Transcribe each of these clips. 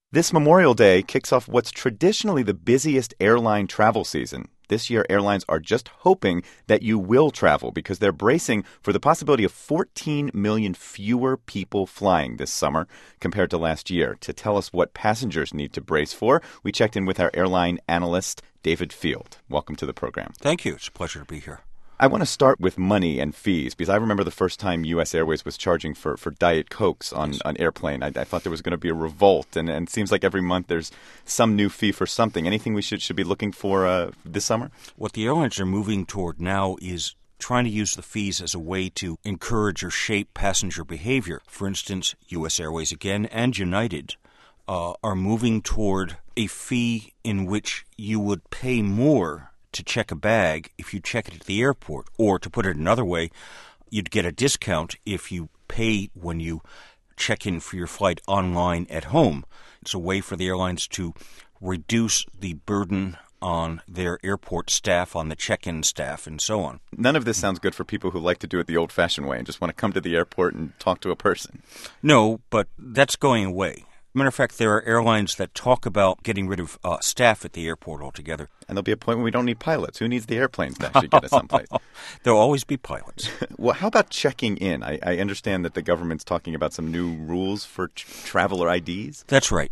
This Memorial Day kicks off what's traditionally the busiest airline travel season. This year, airlines are just hoping that you will travel because they're bracing for the possibility of 14 million fewer people flying this summer compared to last year. To tell us what passengers need to brace for, we checked in with our airline analyst, David Field. Welcome to the program. Thank you. It's a pleasure to be here. I want to start with money and fees because I remember the first time U.S. Airways was charging for Diet Cokes on airplane. I thought there was going to be a revolt, and it seems like every month there's some new fee for something. Anything we should be looking for this summer? What the airlines are moving toward now is trying to use the fees as a way to encourage or shape passenger behavior. For instance, U.S. Airways again and United are moving toward a fee in which you would pay more to check a bag if you check it at the airport. Or to put it another way, you'd get a discount if you pay when you check in for your flight online at home. It's a way for the airlines to reduce the burden on their airport staff, on the check-in staff, and so on. None of this sounds good for people who like to do it the old-fashioned way and just want to come to the airport and talk to a person. No, but that's going away. Matter of fact, there are airlines that talk about getting rid of staff at the airport altogether. And there'll be a point when we don't need pilots. Who needs the airplanes to actually get us someplace? There'll always be pilots. Well, how about checking in? I understand that the government's talking about some new rules for traveler IDs. That's right.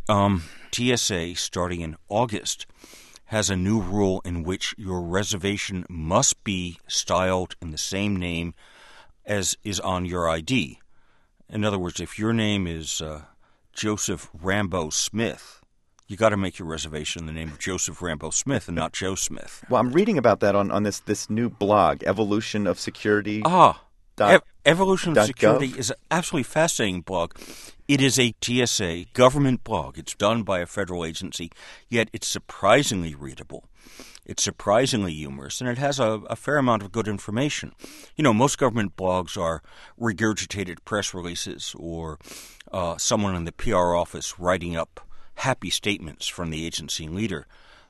TSA, starting in August, has a new rule in which your reservation must be styled in the same name as is on your ID. In other words, if your name is Joseph Rambo Smith, you got to make your reservation in the name of Joseph Rambo Smith and not Joe Smith. Well, I'm reading about that on this new blog, Evolution of Security. Evolution of Security is an absolutely fascinating blog. It is a TSA government blog. It's done by a federal agency, yet it's surprisingly readable. It's surprisingly humorous, and it has a fair amount of good information. You know, most government blogs are regurgitated press releases or someone in the PR office writing up happy statements from the agency leader.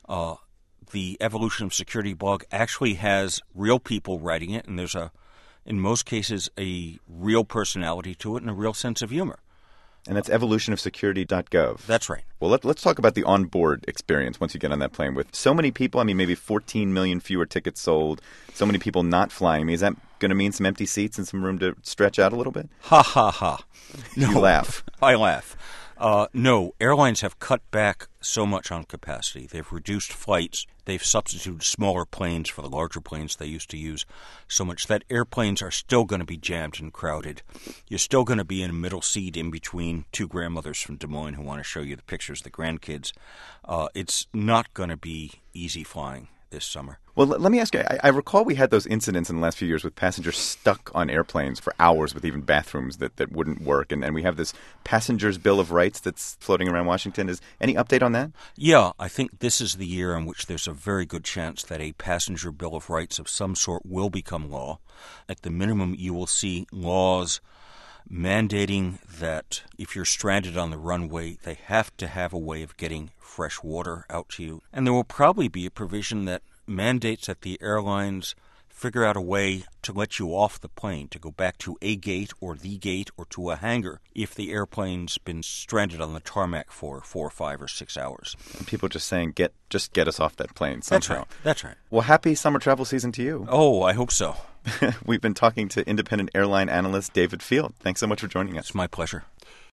The Evolution of Security blog actually has real people writing it, and there's in most cases, a real personality to it and a real sense of humor. And that's evolutionofsecurity.gov. That's right. Well, let's talk about the onboard experience once you get on that plane. With so many people, maybe 14 million fewer tickets sold, so many people not flying. Is that going to mean some empty seats and some room to stretch out a little bit? Ha, ha, ha. No, you laugh. I laugh. No, airlines have cut back so much on capacity. They've reduced flights. They've substituted smaller planes for the larger planes they used to use so much that airplanes are still going to be jammed and crowded. You're still going to be in a middle seat in between two grandmothers from Des Moines who want to show you the pictures of the grandkids. It's not going to be easy flying this summer. Well, let me ask you, I recall we had those incidents in the last few years with passengers stuck on airplanes for hours with even bathrooms that wouldn't work. And we have this Passengers Bill of Rights that's floating around Washington. Is any update on that? Yeah, I think this is the year in which there's a very good chance that a Passenger Bill of Rights of some sort will become law. At the minimum, you will see laws mandating that if you're stranded on the runway, they have to have a way of getting fresh water out to you. And there will probably be a provision that mandates that the airlines figure out a way to let you off the plane, to go back to a gate or the gate or to a hangar if the airplane's been stranded on the tarmac for 4 or 5 or 6 hours. And people just saying, get us off that plane somehow. That's right. Well, happy summer travel season to you. Oh, I hope so. We've been talking to independent airline analyst David Field. Thanks so much for joining us. It's my pleasure.